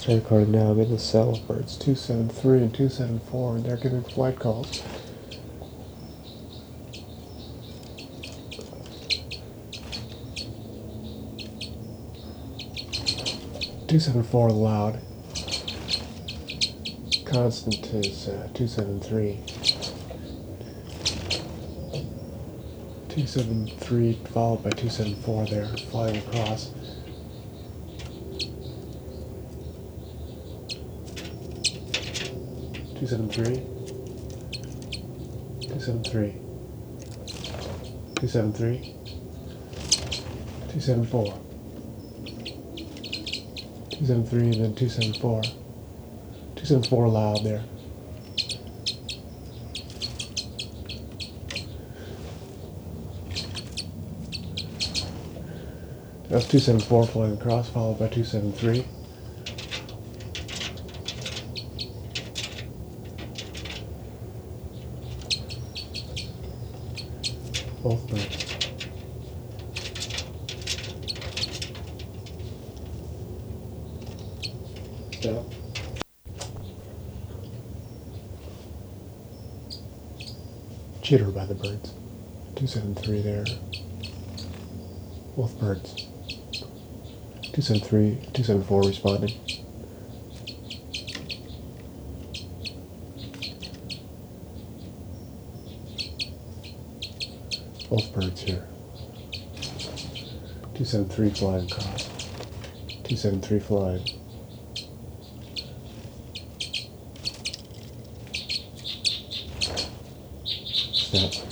Recording now, I'm in the cell of birds 273 and 274, and they're giving flight calls. (274) loud. Constant is 273. 273 followed by 274 there, flying across. Two seven three, 273, 273, 274, 273, and then 274. 274 loud there. That's 274 flying across, followed by 273. Both birds. Stop. Chitter by the birds. 273 there. Both birds. 273, 274 responding. Both birds here. 273 flying across. 273 flying. Stop.